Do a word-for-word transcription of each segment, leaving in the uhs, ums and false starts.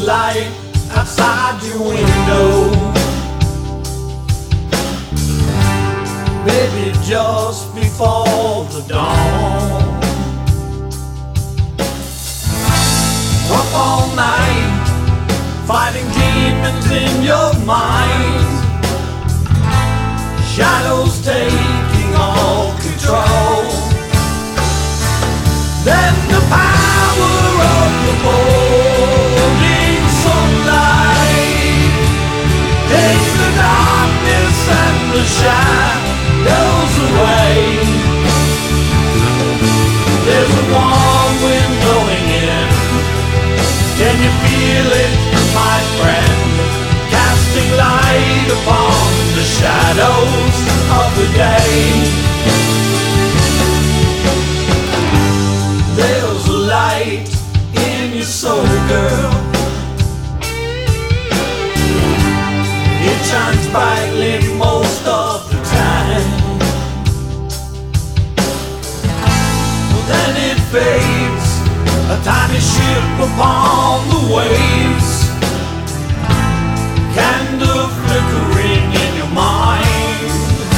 light outside your window. Maybe just before the dawn. Up all night, fighting demons in your mind. Shadows taking all control. Then the power of the morning sunlight takes the darkness and the shadows away. There's a warm wind blowing in. Can you feel it, my friend? Casting light upon the shadows of the day. There's a light in your soul, girl. It shines brightly most of the time. Then it fades, a tiny ship upon the waves. Candle flickering in your mind.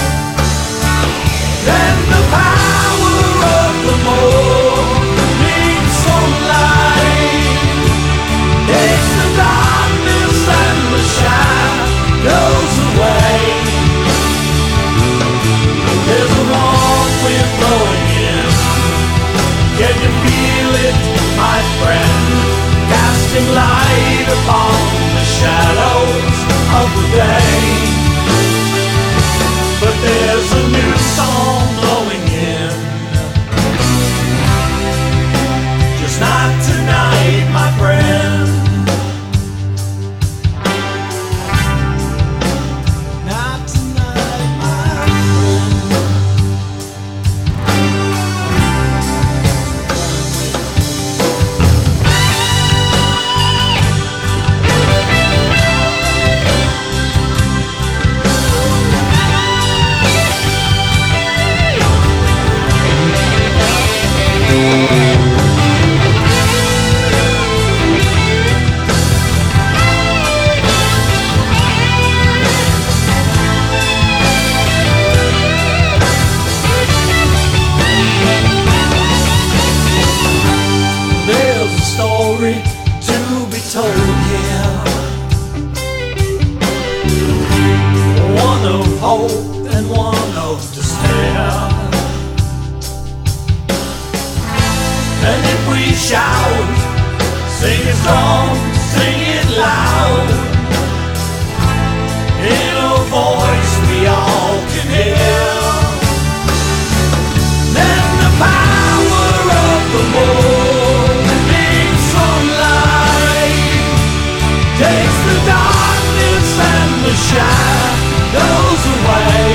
Then the power of the morning sunlight takes the darkness and the shadows away. There's a warm wind blowing in. Can you feel it, my friend? Casting light upon the shadows of the day. But there's a new song blowing in. Just not tonight, my friend. Not tonight, my friend. Story to be told, yeah. One of hope and one of despair. And if we shout, sing it strong, sing it loud, in a voice we all can hear. Then the power of the morning sunlight takes the darkness and the shadows away.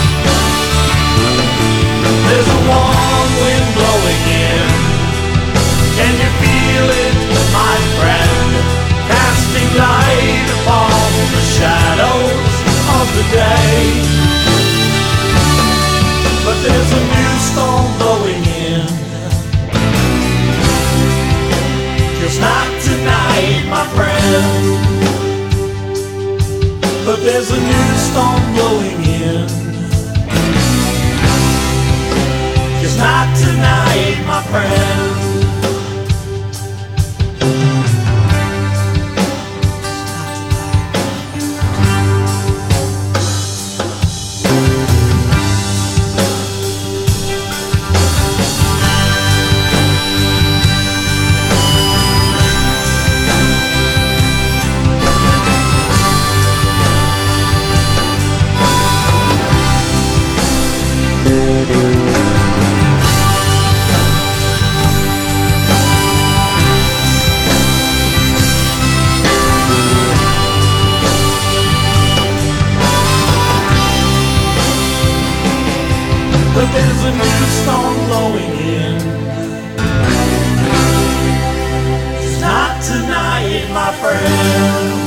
There's a warm wind blowing in. Can you feel it, my friend? Casting light upon the shadows of the day. But there's a new storm blowing in. Just not tonight, my friend. But there's a new storm blowing in. Just not tonight, my friend. But there's a new storm blowing in. It's not tonight, my friend.